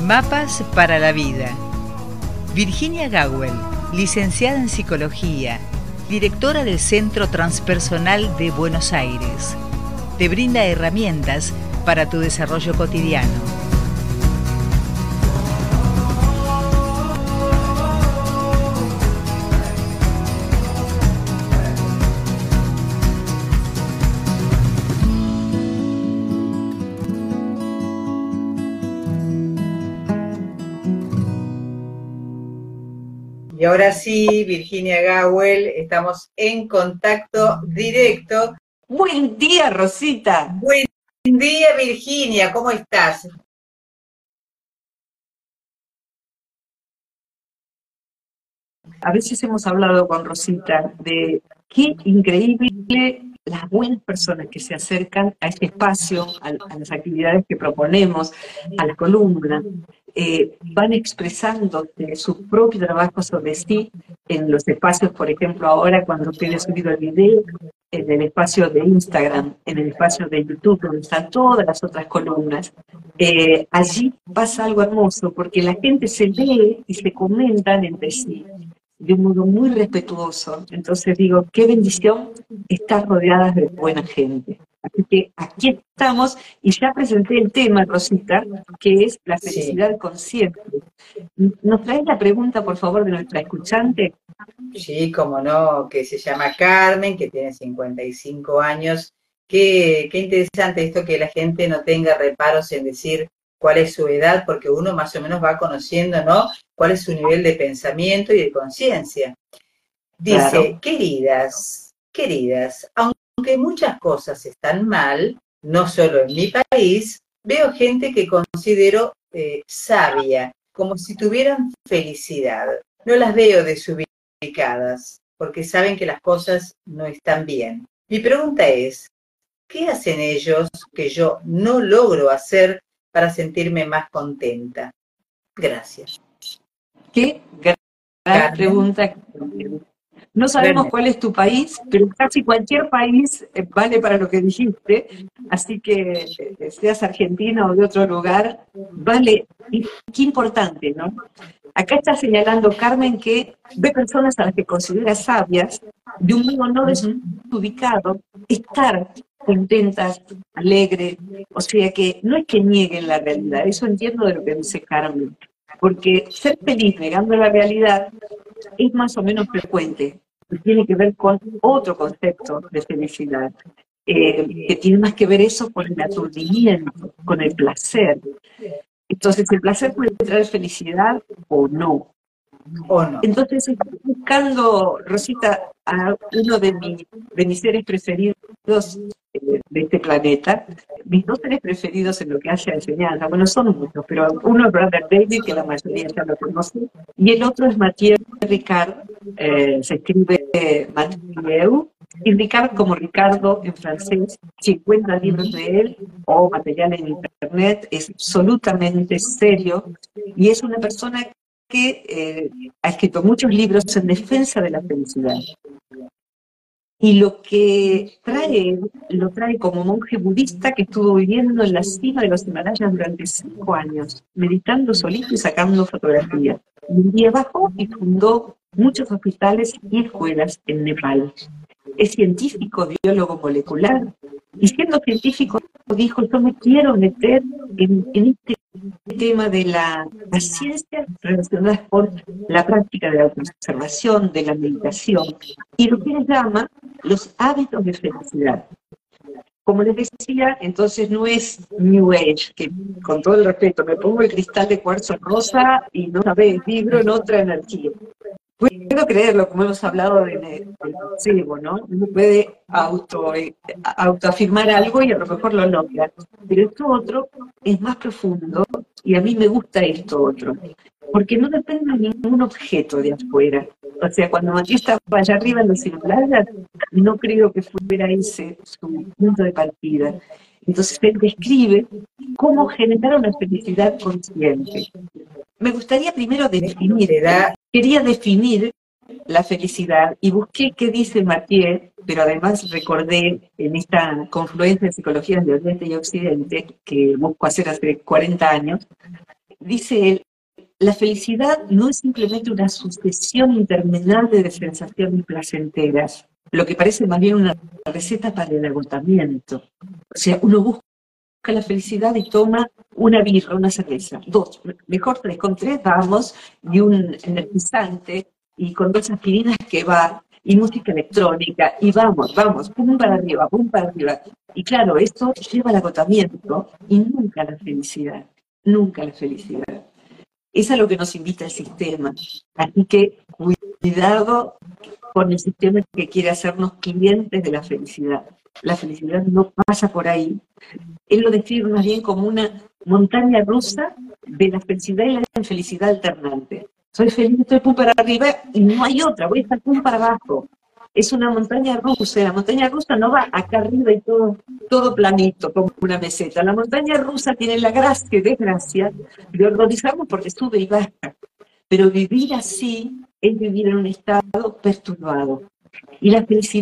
Mapas para la vida. Virginia Gawel, licenciada en Psicología, directora del Centro Transpersonal de Buenos Aires, te brinda herramientas para tu desarrollo cotidiano. Y ahora sí, Virginia Gawel, estamos en contacto directo. Buen día, Rosita. Buen día, Virginia, ¿cómo estás? A veces hemos hablado con Rosita de qué increíble las buenas personas que se acercan a este espacio, a las actividades que proponemos, a la columna, van expresando su propio trabajo sobre sí en los espacios, por ejemplo, ahora cuando usted ha subido el video, en el espacio de Instagram, en el espacio de YouTube, donde están todas las otras columnas. Allí pasa algo hermoso, porque la gente se lee y se comentan entre sí de un modo muy respetuoso. Entonces digo, qué bendición estar rodeadas de buena gente. Así que aquí estamos y ya presenté el tema, Rosita, que es la felicidad consciente. ¿Nos traes la pregunta, por favor, de nuestra escuchante? Sí, cómo no, que se llama Carmen, que tiene 55 años. Qué interesante esto que la gente no tenga reparos en decir cuál es su edad, porque uno más o menos va conociendo, ¿no?, cuál es su nivel de pensamiento y de conciencia. Dice, claro. Queridas, aunque muchas cosas están mal, no solo en mi país, veo gente que considero sabia, como si tuvieran felicidad. No las veo desubicadas, porque saben que las cosas no están bien. Mi pregunta es, ¿qué hacen ellos que yo no logro hacer para sentirme más contenta? Gracias. Qué gran pregunta. No sabemos cuál es tu país, pero casi cualquier país vale para lo que dijiste, así que seas argentina o de otro lugar, vale. Y qué importante, ¿no? Acá está señalando Carmen que ve personas a las que considera sabias, de un modo no desubicado, estar contentas, alegres, o sea que no es que nieguen la realidad, eso entiendo de lo que dice Carmen, porque ser feliz negando la realidad es más o menos frecuente y tiene que ver con otro concepto de felicidad, que tiene más que ver eso con el aturdimiento, con el placer. Entonces, el placer puede traer felicidad o no. Entonces, estoy buscando, Rosita, a uno de mis seres preferidos de este planeta. Mis dos seres preferidos en lo que hace a enseñanza, bueno, son muchos, pero uno es Brother David, que la mayoría ya lo conoce, y el otro es Mathieu Ricard, se escribe Mathieu, y Ricard como Ricardo en francés, 50 libros de él o material en internet, es absolutamente serio, y es una persona que ha escrito muchos libros en defensa de la felicidad. Y lo que trae, lo trae como monje budista que estuvo viviendo en la cima de los Himalayas durante 5 años, meditando solito y sacando fotografías. Y un día bajó y fundó muchos hospitales y escuelas en Nepal. Es científico, biólogo molecular, y siendo científico dijo, yo me quiero meter en este tema de las ciencias relacionadas con la práctica de la autoobservación, de la meditación, y lo que él llama los hábitos de felicidad. Como les decía, entonces no es New Age, que con todo el respeto, me pongo el cristal de cuarzo rosa y no sabés, vibro en otra energía. Puedo creerlo, como hemos hablado del placebo, ¿no? Uno puede autoafirmar algo y a lo mejor lo logra. Pero esto otro es más profundo y a mí me gusta esto otro. Porque no depende de ningún objeto de afuera. O sea, cuando Matías estaba allá arriba en los Himalayas, no creo que fuera ese su punto de partida. Entonces él describe cómo generar una felicidad consciente. Me gustaría primero definir, quería definir la felicidad y busqué qué dice Mathieu, pero además recordé en esta confluencia de psicologías de Oriente y Occidente que busco hacer hace 40 años, dice él, la felicidad no es simplemente una sucesión interminable de sensaciones placenteras, lo que parece más bien una receta para el agotamiento. O sea, uno busca la felicidad y toma una birra, una cerveza, 2, mejor 3, con 3 vamos, y un energizante, y con 2 aspirinas que va, y música electrónica, y vamos, pum para arriba, pum para arriba. Y claro, esto lleva al agotamiento y nunca a la felicidad, nunca a la felicidad. Es a lo que nos invita el sistema. Así que cuidado con el sistema que quiere hacernos clientes de la felicidad. La felicidad no pasa por ahí. Él lo describe más bien como una montaña rusa de la felicidad y la infelicidad alternante. Soy feliz, estoy pum para arriba y no hay otra, voy a estar pum para abajo. Es una montaña rusa, la montaña rusa no va acá arriba y todo planito, como una meseta. La montaña rusa tiene la gracia y desgracia de horrorizarnos porque sube y baja. Pero vivir así es vivir en un estado perturbado. Y la felicidad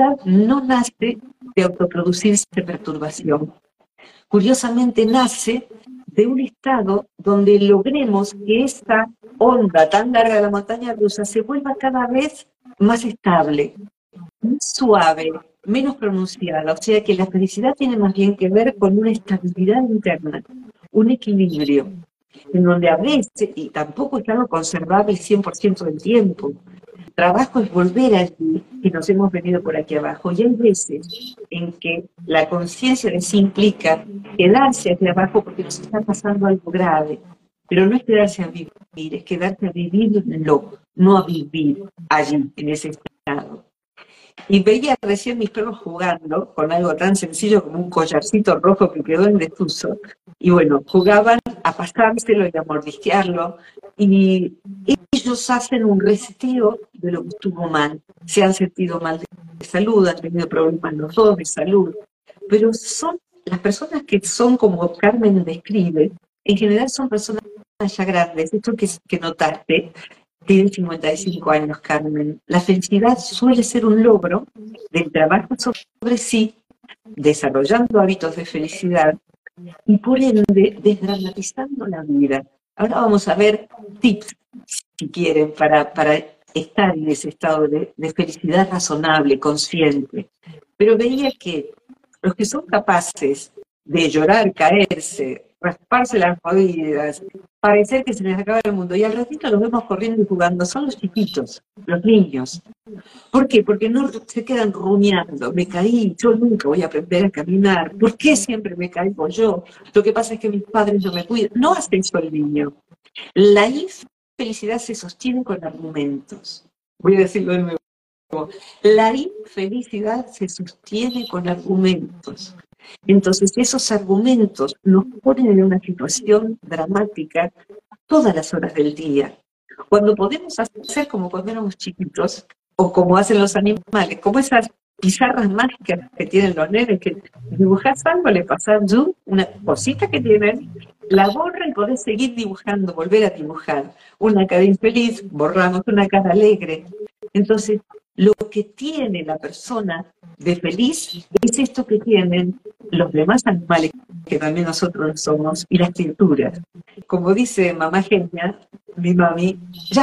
no nace de autoproducirse perturbación. Curiosamente nace de un estado donde logremos que esta onda tan larga de la montaña rusa se vuelva cada vez más estable, más suave, menos pronunciada. O sea que la felicidad tiene más bien que ver con una estabilidad interna, un equilibrio, en donde a veces, y tampoco es algo conservable el 100% del tiempo, el trabajo es volver allí, que nos hemos venido por aquí abajo, y hay veces en que la conciencia de sí implica quedarse aquí abajo porque nos está pasando algo grave, pero no es quedarse a vivir, es quedarse a vivirlo, no a vivir allí, en ese estado. Y veía recién mis perros jugando con algo tan sencillo como un collarcito rojo que quedó en desuso. Y bueno, jugaban a pasárselo y a mordisquearlo. Y ellos hacen un reseteo de lo que estuvo mal. Se han sentido mal de salud, han tenido problemas los dos de salud. Pero son las personas que son como Carmen describe, en general son personas ya grandes. Esto que notaste, tiene 55 años, Carmen. La felicidad suele ser un logro del trabajo sobre sí, desarrollando hábitos de felicidad y por ende desdramatizando la vida. Ahora vamos a ver tips, si quieren, para estar en ese estado de felicidad razonable, consciente. Pero veía que los que son capaces de llorar, caerse, rasparse las rodillas, parecer que se les acaba el mundo, y al ratito los vemos corriendo y jugando, son los chiquitos, los niños. ¿Por qué? Porque no se quedan rumiando, me caí, yo nunca voy a aprender a caminar, ¿por qué siempre me caigo yo? Lo que pasa es que mis padres no me cuidan. No hace eso el niño. La infelicidad se sostiene con argumentos. Voy a decirlo de nuevo. La infelicidad se sostiene con argumentos. Entonces, esos argumentos nos ponen en una situación dramática todas las horas del día. Cuando podemos hacer como cuando éramos chiquitos, o como hacen los animales, como esas pizarras mágicas que tienen los nenes, que dibujás algo, le pasás una cosita que tienen, la borra y podés seguir dibujando, volver a dibujar. Una cara infeliz, borramos una cara alegre. Entonces, lo que tiene la persona de feliz es esto que tienen los demás animales, que también nosotros somos, y las criaturas. Como dice mamá genia, mi mami, ya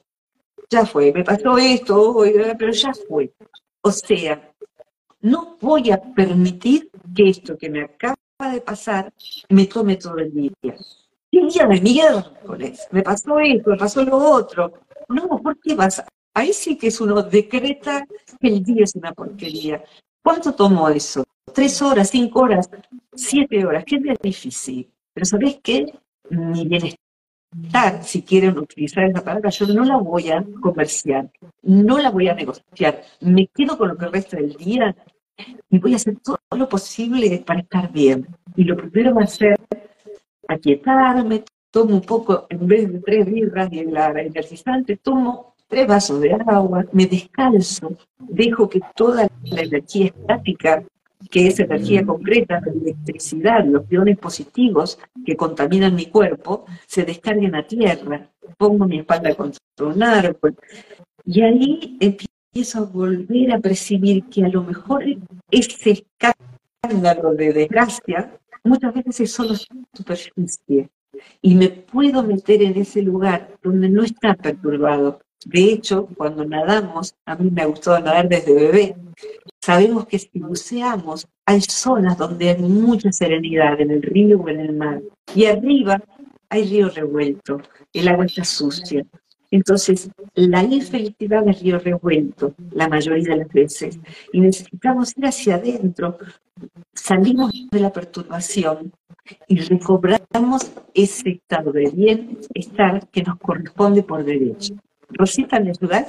fue, me pasó esto, pero ya fue. O sea, no voy a permitir que esto que me acaba de pasar me tome todo el día. ¿Qué día de miércoles? Me pasó esto, me pasó lo otro. No, ¿por qué vas a...? Ahí sí que uno decreta que el día es una porquería. ¿Cuánto tomó eso? 3 horas, 5 horas, 7 horas. Qué día difícil. Pero ¿sabés qué? Mi bienestar, si quieren utilizar esa palabra, yo no la voy a comerciar, no la voy a negociar. Me quedo con lo que resta del día y voy a hacer todo lo posible para estar bien. Y lo primero va a ser aquietarme, tomo un poco, en vez de 3 birras y la energizante, tomo 3 vasos de agua, me descalzo, dejo que toda la energía estática, que es energía concreta, la electricidad, los iones positivos que contaminan mi cuerpo, se descarguen a tierra. Pongo mi espalda contra un árbol y ahí empiezo a volver a percibir que a lo mejor ese escándalo de desgracia muchas veces es solo superficie. y me puedo meter en ese lugar donde no está perturbado. De hecho, cuando nadamos, a mí me ha gustado nadar desde bebé, sabemos que si buceamos, hay zonas donde hay mucha serenidad en el río o en el mar. Y arriba hay río revuelto, el agua está sucia. Entonces, la infelicidad es río revuelto, la mayoría de las veces. Y necesitamos ir hacia adentro, salimos de la perturbación y recobramos ese estado de bienestar que nos corresponde por derecho. Rosita, ¿me ayudas?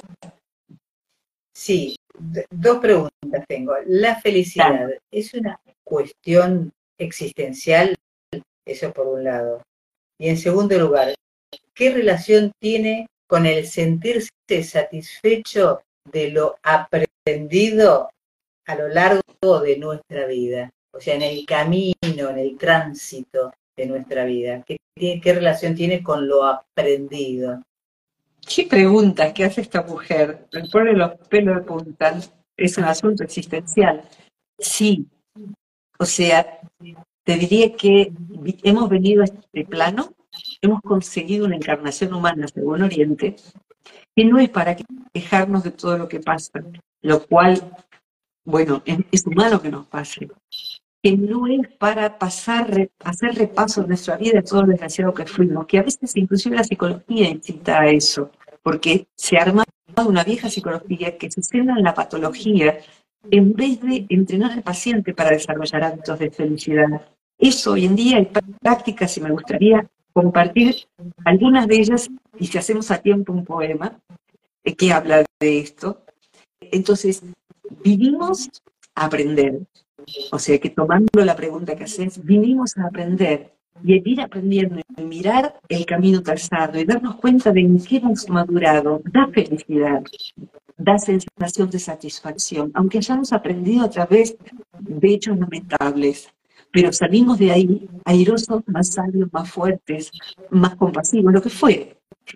Sí, dos preguntas tengo. ¿La felicidad es una cuestión existencial? Eso por un lado. Y en segundo lugar, ¿qué relación tiene con el sentirse satisfecho de lo aprendido a lo largo de nuestra vida? O sea, en el camino, en el tránsito de nuestra vida. ¿Qué relación tiene con lo aprendido? ¿Qué preguntas que hace esta mujer? Me pone los pelos de punta. Es un asunto existencial. Sí. O sea, te diría que hemos venido a este plano, hemos conseguido una encarnación humana, según Oriente, que no es para quejarnos de todo lo que pasa, lo cual, bueno, es humano que nos pase, que no es para hacer repaso de nuestra vida, de todo lo desgraciado que fuimos, que a veces inclusive la psicología incita a eso, porque se ha armado una vieja psicología que se centra en la patología en vez de entrenar al paciente para desarrollar hábitos de felicidad. Eso hoy en día hay prácticas y me gustaría compartir algunas de ellas y si hacemos a tiempo un poema que habla de esto. Entonces, vinimos a aprender. O sea que tomando la pregunta que haces, vinimos a aprender y el ir aprendiendo y mirar el camino trazado y darnos cuenta de en qué hemos madurado, da felicidad, da sensación de satisfacción, aunque hayamos aprendido a través de hechos lamentables, pero salimos de ahí airosos, más sabios, más fuertes, más compasivos, lo que fue.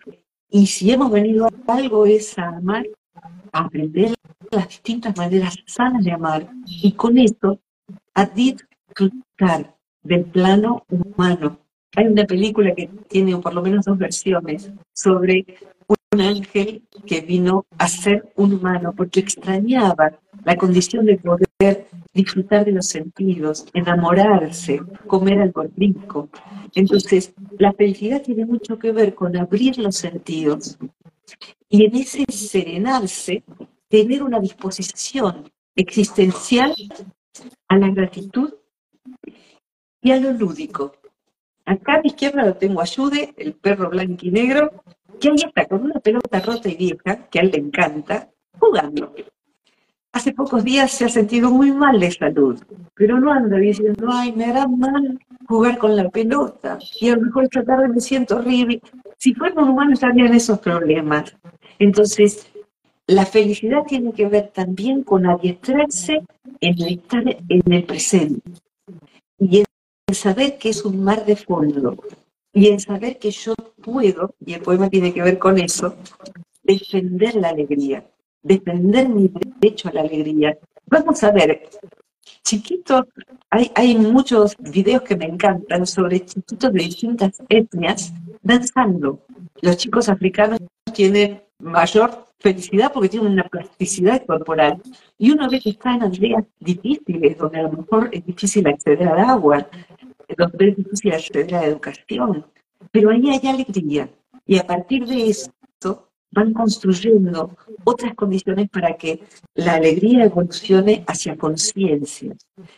Y si hemos venido a algo es a amar, a aprender las distintas maneras sanas de amar y con esto a disfrutar del plano humano. Hay una película que tiene por lo menos 2 versiones sobre un ángel que vino a ser un humano porque extrañaba la condición de poder disfrutar de los sentidos, enamorarse, comer algo rico. Entonces, la felicidad tiene mucho que ver con abrir los sentidos y en ese serenarse tener una disposición existencial a la gratitud y a lo lúdico. Acá a mi izquierda lo tengo a Jude, el perro blanco y negro, que ahí está con una pelota rota y vieja, que a él le encanta, jugando. Hace pocos días se ha sentido muy mal de salud, pero no anda diciendo, ay, me hará mal jugar con la pelota, y a lo mejor esta tarde me siento horrible. Si fuera un humano estarían esos problemas. Entonces, la felicidad tiene que ver también con adiestrarse en estar en el presente y en saber que es un mar de fondo y en saber que yo puedo, y el poema tiene que ver con eso, defender la alegría, defender mi derecho a la alegría. Vamos a ver, chiquitos, hay muchos videos que me encantan sobre chiquitos de distintas etnias danzando. Los chicos africanos tienen mayor felicidad porque tienen una plasticidad corporal. Y uno ve que están en aldeas difíciles, donde a lo mejor es difícil acceder al agua, donde es difícil acceder a la educación. Pero ahí hay alegría. Y a partir de eso van construyendo otras condiciones para que la alegría evolucione hacia conciencia.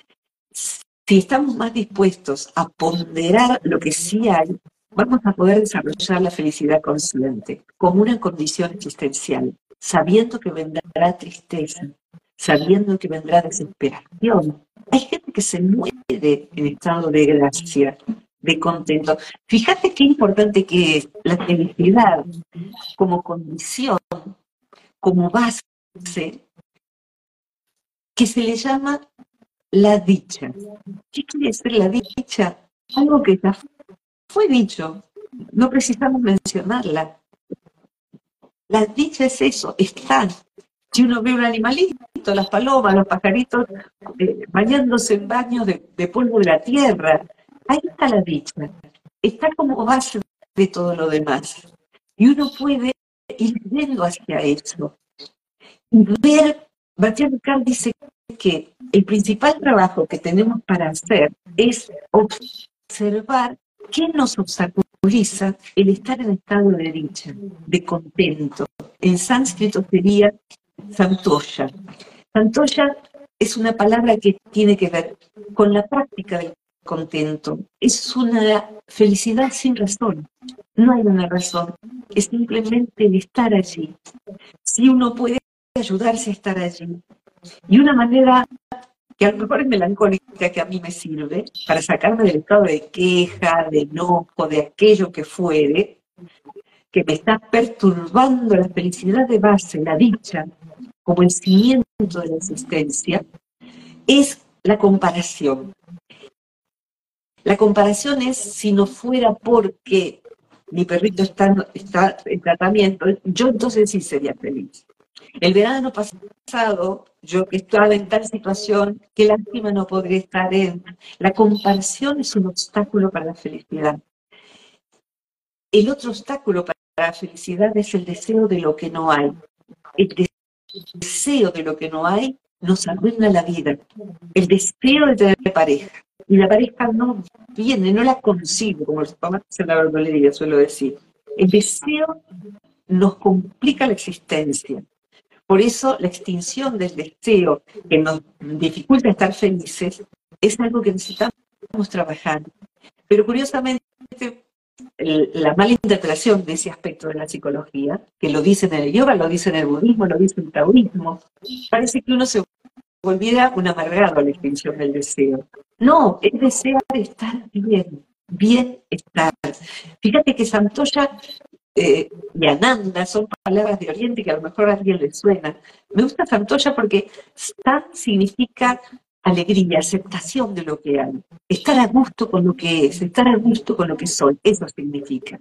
Si estamos más dispuestos a ponderar lo que sí hay, vamos a poder desarrollar la felicidad consciente como una condición existencial, sabiendo que vendrá tristeza, sabiendo que vendrá desesperación. Hay gente que se muere en estado de gracia, de contento. Fíjate qué importante que es la felicidad como condición, como base, que se le llama la dicha. ¿Qué quiere decir la dicha? Algo que ya fue dicho, no precisamos mencionarla. La dicha es eso, están. Si uno ve un animalito, las palomas, los pajaritos, bañándose en baños de polvo de la tierra, ahí está la dicha. está como base de todo lo demás. Y uno puede ir viendo hacia eso y ver, Bachar Buchan dice que el principal trabajo que tenemos para hacer es observar qué nos obstaculiza el estar en estado de dicha, de contento. En sánscrito sería santoya. Santoya es una palabra que tiene que ver con la práctica del contento. Es una felicidad sin razón. No hay una razón. Es simplemente el estar allí. Si uno puede ayudarse a estar allí. Y una manera que a lo mejor es melancólica, que a mí me sirve para sacarme del estado de queja, de enojo, de aquello que fuere, que me está perturbando la felicidad de base, la dicha, como el cimiento de la existencia, es la comparación. La comparación es, si no fuera porque mi perrito está en tratamiento, yo entonces sí sería feliz. El verano pasado, yo que estaba en tal situación, qué lástima no podría estar en. La comparación es un obstáculo para la felicidad. El otro obstáculo para la felicidad es el deseo de lo que no hay. El deseo de lo que no hay nos arruina la vida. El deseo de tener pareja. Y la pareja no viene, no la consigo, como los papás en la verdulería suelo decir. El deseo nos complica la existencia. Por eso la extinción del deseo que nos dificulta estar felices es algo que necesitamos trabajar. Pero curiosamente, la mala interpretación de ese aspecto de la psicología, que lo dice en el yoga, lo dice en el budismo, lo dice en el taoísmo, parece que uno se volviera un amargado a la extinción del deseo. No, es desear estar bien, bien estar. Fíjate que Santoya y Ananda son palabras de Oriente que a lo mejor a alguien le suena. Me gusta Santoya porque San significa alegría, aceptación de lo que hay, estar a gusto con lo que es, estar a gusto con lo que soy, eso significa.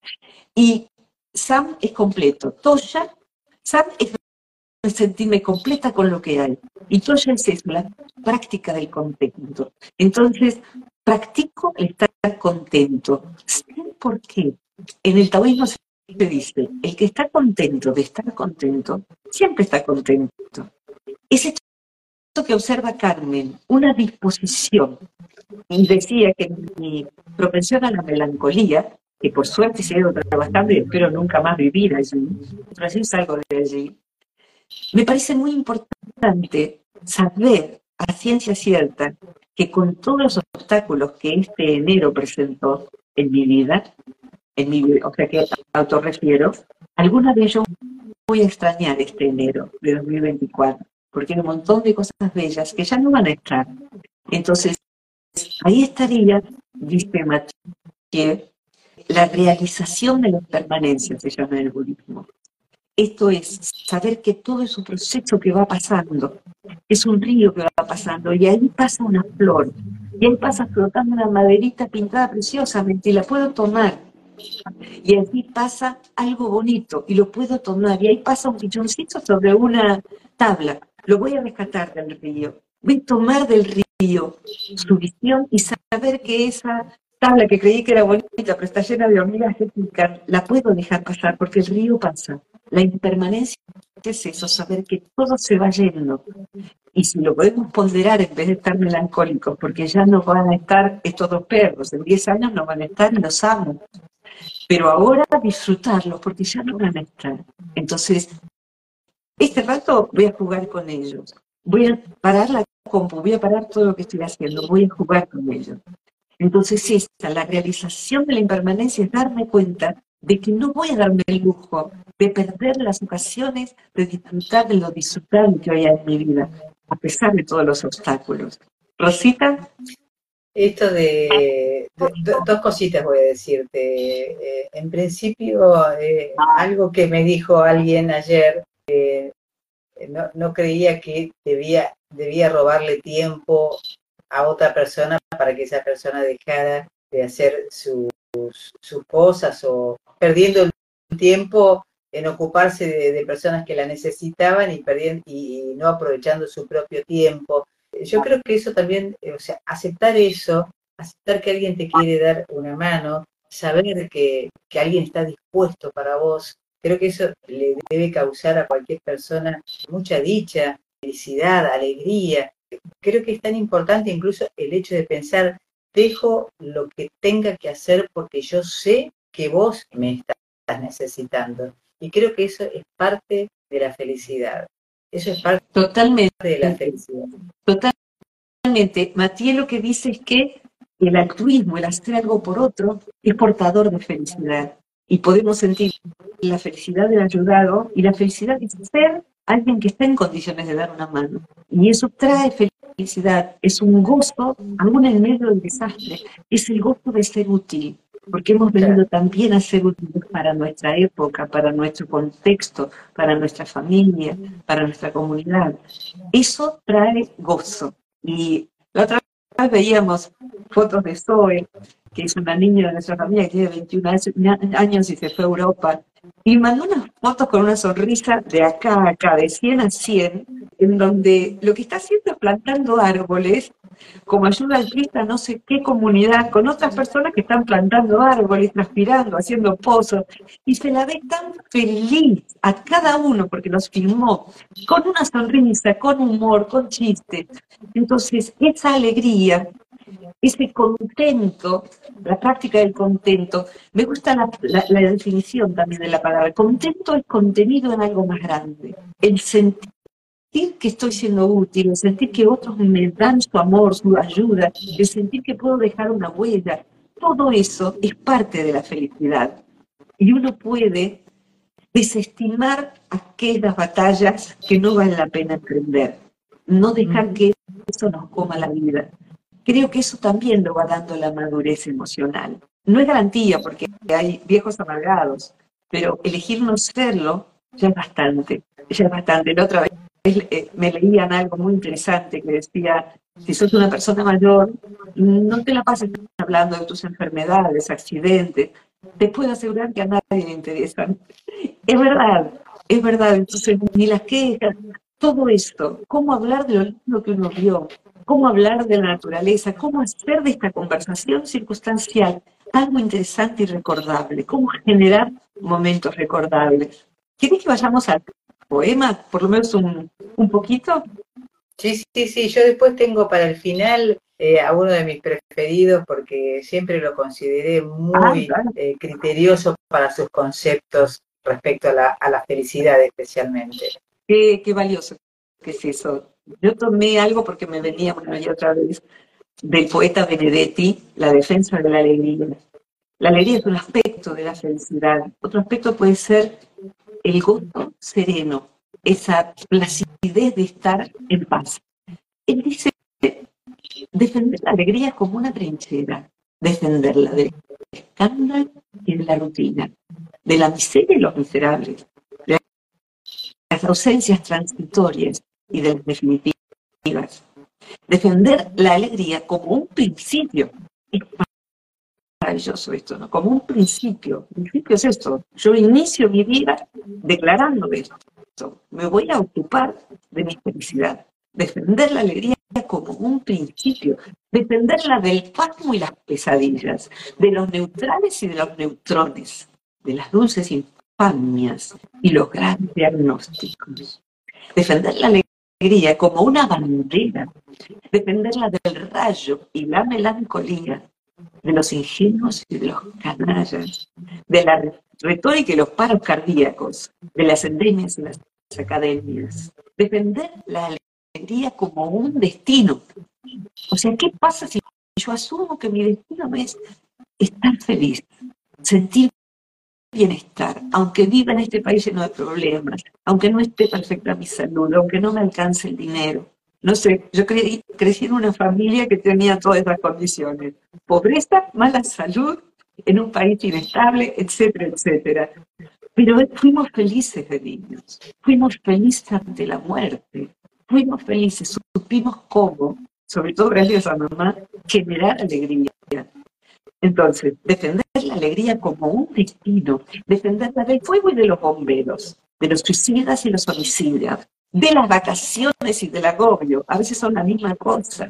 Y Sam es completo, Toya, Sam es sentirme completa con lo que hay. Y Toya es eso, la práctica del contento. Entonces, practico el estar contento. ¿Saben por qué? En el taoísmo se dice, el que está contento de estar contento, siempre está contento. Es esto que observa Carmen, una disposición. Y decía que mi propensión a la melancolía, que por suerte se ha ido trabajando y espero nunca más vivir allí, pero así salgo de allí, me parece muy importante saber a ciencia cierta que con todos los obstáculos que este enero presentó en mi vida, o sea que autorrefiero, alguna vez yo voy a extrañar este enero de 2024, porque hay un montón de cosas bellas que ya no van a estar. Entonces, ahí estaría, dice Mathieu, la realización de la impermanencia, se llama en el budismo. Esto es saber que todo es un proceso que va pasando, es un río que va pasando, y ahí pasa una flor, y ahí pasa flotando una maderita pintada preciosamente, y la puedo tomar, y allí pasa algo bonito, y lo puedo tomar, y ahí pasa un pichoncito sobre una tabla, lo voy a rescatar del río, voy a tomar del río su visión y saber que esa tabla que creí que era bonita, pero está llena de hormigas que pican, la puedo dejar pasar, porque el río pasa. La impermanencia es eso, saber que todo se va yendo. Y si lo podemos ponderar en vez de estar melancólicos, porque ya no van a estar estos dos perros, en 10 años no van a estar y los amo. Pero ahora disfrutarlos, porque ya no van a estar. Entonces, este rato voy a jugar con ellos. Voy a parar la compu, voy a parar todo lo que estoy haciendo, voy a jugar con ellos. Entonces, la realización de la impermanencia es darme cuenta de que no voy a darme el lujo de perder las ocasiones de disfrutar de lo disfrutable que hay en mi vida, a pesar de todos los obstáculos. Rosita. Esto de dos cositas voy a decirte. En principio, algo que me dijo alguien ayer, no creía que debía robarle tiempo a otra persona para que esa persona dejara de hacer sus cosas o perdiendo el tiempo en ocuparse de personas que la necesitaban y no aprovechando su propio tiempo. Yo creo que eso también, o sea, aceptar eso, aceptar que alguien te quiere dar una mano, saber que alguien está dispuesto para vos, creo que eso le debe causar a cualquier persona mucha dicha, felicidad, alegría. Creo que es tan importante incluso el hecho de pensar, dejo lo que tenga que hacer porque yo sé que vos me estás necesitando. Y creo que eso es parte de la felicidad. Eso es parte Totalmente, de la felicidad. totalmente. Matías lo que dice es que el altruismo, el hacer algo por otro, es portador de felicidad. Y podemos sentir la felicidad del ayudado y la felicidad de ser alguien que está en condiciones de dar una mano. Y eso trae felicidad, es un gozo, aún en medio del desastre, es el gozo de ser útil, porque hemos venido también a ser útiles para nuestra época, para nuestro contexto, para nuestra familia, para nuestra comunidad. Eso trae gozo. Y la otra vez veíamos fotos de Zoe, que es una niña de nuestra familia que tiene 21 años y se fue a Europa, y mandó unas fotos con una sonrisa de acá a acá, de 100 a 100, en donde lo que está haciendo es plantando árboles, como ayuda altruista a no sé qué comunidad, con otras personas que están plantando árboles, transpirando, haciendo pozos, y se la ve tan feliz a cada uno, porque los filmó, con una sonrisa, con humor, con chistes. Entonces, esa alegría, ese contento, la práctica del contento, me gusta la definición también de la palabra. Contento es contenido en algo más grande. El sentir que estoy siendo útil, el sentir que otros me dan su amor, su ayuda, el sentir que puedo dejar una huella, todo eso es parte de la felicidad. Y uno puede desestimar aquellas batallas que no valen la pena emprender, no dejar que eso nos coma la vida. Creo que eso también lo va dando la madurez emocional. No es garantía porque hay viejos amargados, pero elegir no serlo ya es bastante, ya es bastante. La otra vez me leían algo muy interesante que decía, si sos una persona mayor, no te la pases hablando de tus enfermedades, accidentes, te puedo asegurar que a nadie le interesan. Es verdad, entonces ni las quejas, todo esto, cómo hablar de lo lindo que uno vio, cómo hablar de la naturaleza, cómo hacer de esta conversación circunstancial algo interesante y recordable, cómo generar momentos recordables. ¿Quieres que vayamos al poema, por lo menos un poquito? Sí, yo después tengo para el final a uno de mis preferidos porque siempre lo consideré muy criterioso para sus conceptos respecto a la felicidad especialmente. Qué valioso que es eso. Yo tomé algo porque me venía una y otra vez del poeta Benedetti, La defensa de la alegría. La alegría es un aspecto de la felicidad. Otro aspecto puede ser el gozo sereno, esa placidez de estar en paz. Él dice, defender la alegría como una trinchera, defenderla del escándalo y de la rutina, de la miseria y los miserables, de las ausencias transitorias y de las definitivas. Defender la alegría como un principio. Es maravilloso esto, ¿no? Como un principio. El principio es esto. Yo inicio mi vida declarando esto. Me voy a ocupar de mi felicidad. Defender la alegría como un principio. Defenderla del pasmo y las pesadillas, de los neutrales y de los neutrones, de las dulces infamias y los grandes diagnósticos. Defender la alegría como una bandera. Defenderla del rayo y la melancolía, de los ingenuos y de los canallas, de la retórica y los paros cardíacos, de las endemias y las academias. Defender la alegría como un destino. O sea, ¿qué pasa si yo asumo que mi destino es estar feliz, sentir bienestar, aunque viva en este país lleno de problemas, aunque no esté perfecta mi salud, aunque no me alcance el dinero? No sé, yo crecí en una familia que tenía todas esas condiciones. Pobreza, mala salud, en un país inestable, etcétera, etcétera. Pero fuimos felices de niños, fuimos felices ante la muerte, fuimos felices, supimos cómo, sobre todo gracias a mamá, generar alegría. Entonces, defender la alegría como un destino, defenderla del fuego y de los bomberos, de los suicidas y los homicidas, de las vacaciones y del agobio, a veces son la misma cosa.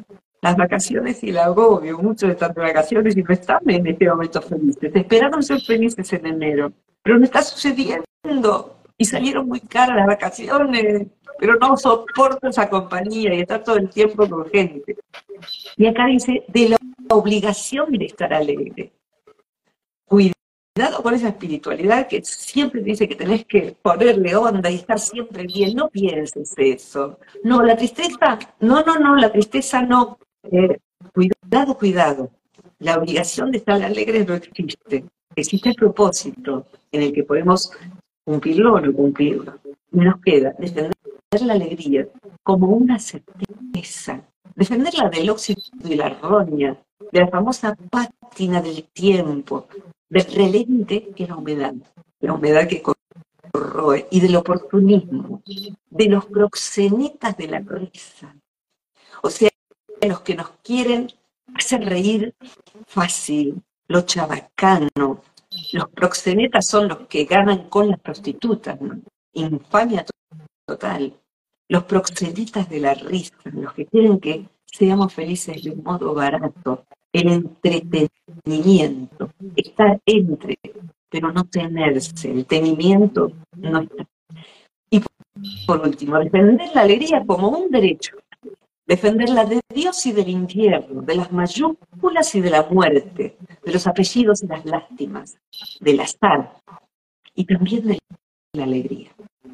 las vacaciones y el agobio. Muchos están de vacaciones y no están en este momento felices. Esperaron ser felices en enero, pero no está sucediendo. Y salieron muy caras las vacaciones, pero no soporto esa compañía y estar todo el tiempo con gente. Y acá dice, de la obligación de estar alegre. Cuidado con esa espiritualidad que siempre dice que tenés que ponerle onda y estar siempre bien. No pienses eso. No, la tristeza, no, la tristeza no. Cuidado. La obligación de estar alegre no existe. Existe el propósito en el que podemos cumplirlo o no cumplirlo. Y nos queda defender la alegría como una certeza. Defenderla del óxido y la roña, de la famosa pátina del tiempo, del relente que es la humedad que corroe, y del oportunismo, de los proxenetas de la risa. O sea, los que nos quieren hacer reír fácil, lo chabacano. Los proxenetas son los que ganan con las prostitutas, ¿no? Infamia total. Los proxenetas de la risa, los que quieren que seamos felices de un modo barato, el entretenimiento, estar entre, pero no tenerse, el tenimiento no está. Y por último, defender la alegría como un derecho, defenderla de Dios y del infierno, de las mayúsculas y de la muerte, de los apellidos y las lástimas, del azar y también de la alegría.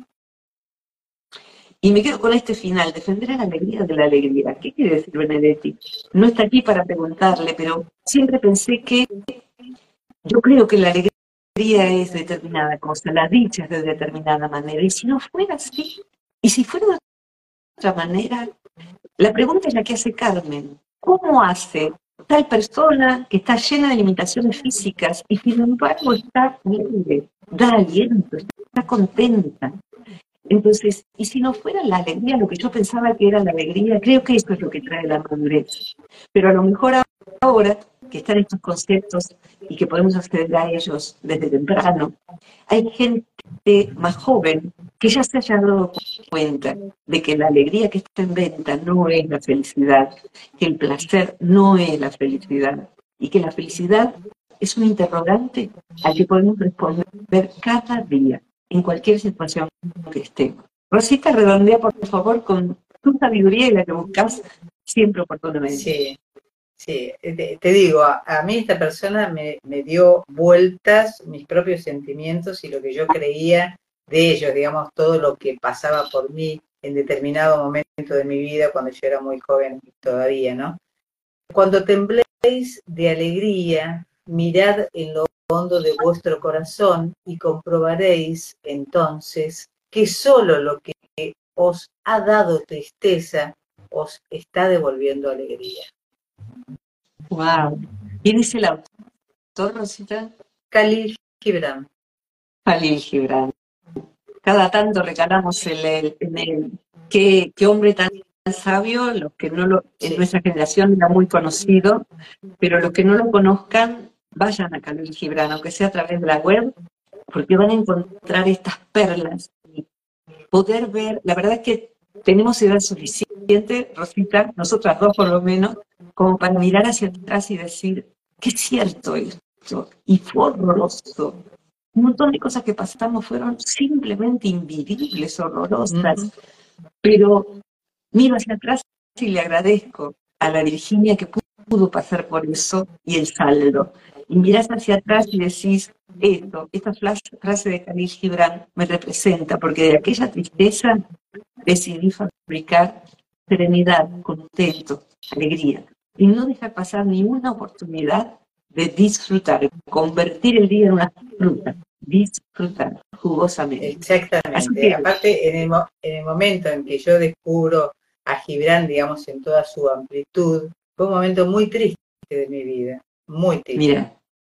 Y me quedo con este final, defender la alegría de la alegría. ¿Qué quiere decir Benedetti? No está aquí para preguntarle, pero siempre pensé que yo creo que la alegría es determinada cosa, la dicha es de determinada manera. Y si no fuera así, y si fuera de otra manera, la pregunta es la que hace Carmen. ¿Cómo hace tal persona que está llena de limitaciones físicas y sin embargo está alegre, da aliento, está contenta? Entonces, y si no fuera la alegría, lo que yo pensaba que era la alegría, creo que eso es lo que trae la madurez. Pero a lo mejor ahora que están estos conceptos y que podemos acceder a ellos desde temprano, hay gente más joven que ya se haya dado cuenta de que la alegría que está en venta no es la felicidad, que el placer no es la felicidad y que la felicidad es un interrogante al que podemos responder cada día, en cualquier situación que estemos. Rosita, redondea por favor con tu sabiduría y la que buscas siempre oportunamente. Sí, te digo, a mí esta persona me dio vueltas mis propios sentimientos y lo que yo creía de ellos, digamos, todo lo que pasaba por mí en determinado momento de mi vida cuando yo era muy joven todavía, ¿no? Cuando tembléis de alegría, mirad en lo hondo de vuestro corazón y comprobaréis entonces que solo lo que os ha dado tristeza os está devolviendo alegría. Wow. ¿Quién es el autor, Rosita? Khalil Gibran. Khalil Gibran. Cada tanto recalamos en él. Qué hombre tan sabio, los que no lo, en nuestra generación era muy conocido, pero los que no lo conozcan, vayan a Khalil Gibran, aunque sea a través de la web, porque van a encontrar estas perlas y poder ver, la verdad es que tenemos edad suficiente, Rosita, nosotras dos por lo menos, como para mirar hacia atrás y decir, qué cierto esto, y fue horroroso. Un montón de cosas que pasamos fueron simplemente invivibles, horrorosas, pero miro hacia atrás y le agradezco a la Virginia que pudo pasar por eso y el saldo. Y mirás hacia atrás y decís, esta frase de Khalil Gibran me representa, porque de aquella tristeza decidí fabricar serenidad, contento, alegría, y no dejar pasar ni una oportunidad de disfrutar, convertir el día en una fruta, disfrutar jugosamente. Exactamente. Aparte, en el momento en que yo descubro a Gibran, digamos, en toda su amplitud, fue un momento muy triste de mi vida, muy triste. Mira.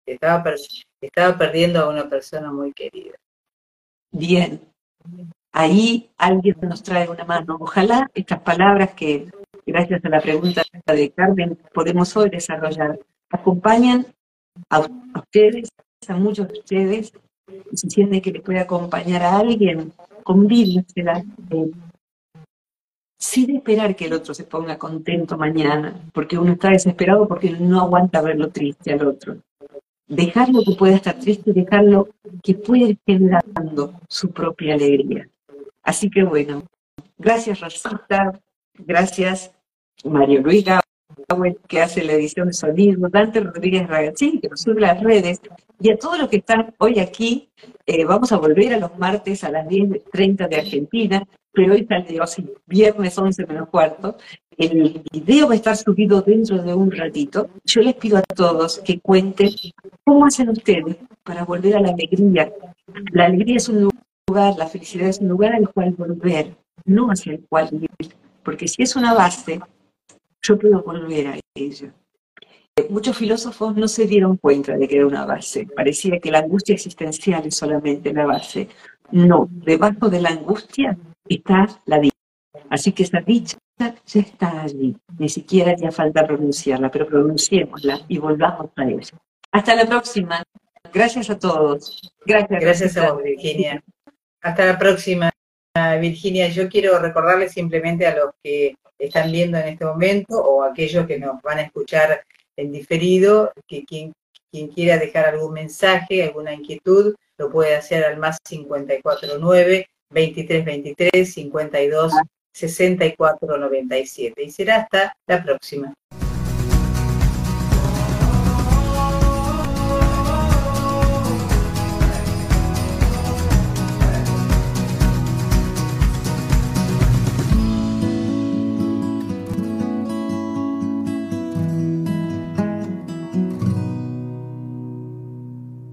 Estaba perdiendo a una persona muy querida. Bien. Ahí alguien nos trae una mano. Ojalá estas palabras que, gracias a la pregunta de Carmen, podemos hoy desarrollar, acompañen a ustedes, a muchos de ustedes, y si sienten que les puede acompañar a alguien, convídensela. sin esperar que el otro se ponga contento mañana, porque uno está desesperado porque no aguanta verlo triste al otro. Dejarlo que pueda estar triste y dejarlo que pueda ir generando su propia alegría. Así que bueno, gracias Rosita, gracias Mario Luis Gawel, que hace la edición de sonido, Dante Rodríguez Ragazzini, que nos sube las redes, y a todos los que están hoy aquí. Vamos a volver a los martes a las 10:30 de Argentina, pero hoy salió así, viernes 11 menos cuarto. El video va a estar subido dentro de un ratito. Yo les pido a todos que cuenten cómo hacen ustedes para volver a la alegría. La alegría es un lugar, la felicidad es un lugar al cual volver, no hacia el cual ir, porque si es una base, yo puedo volver a ello. Muchos filósofos no se dieron cuenta de que era una base. Parecía que la angustia existencial es solamente la base. No, debajo de la angustia está la dicha. Así que esa dicha ya está allí. Ni siquiera ya falta pronunciarla, pero pronunciémosla y volvamos a ella. Hasta la próxima. Gracias a todos. Gracias a vos, Virginia. Hasta la próxima, Virginia. Yo quiero recordarles simplemente a los que están viendo en este momento o a aquellos que nos van a escuchar en diferido, que quien quiera dejar algún mensaje, alguna inquietud, lo puede hacer al más 549-2323-52-6497. Y será hasta la próxima.